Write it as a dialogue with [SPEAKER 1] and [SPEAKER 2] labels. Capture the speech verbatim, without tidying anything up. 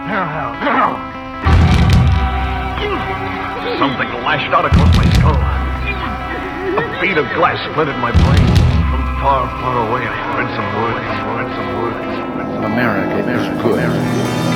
[SPEAKER 1] Something lashed out across my skull. A bead of glass splintered my brain. From far, far away, I heard some words. I heard some words.
[SPEAKER 2] America is good.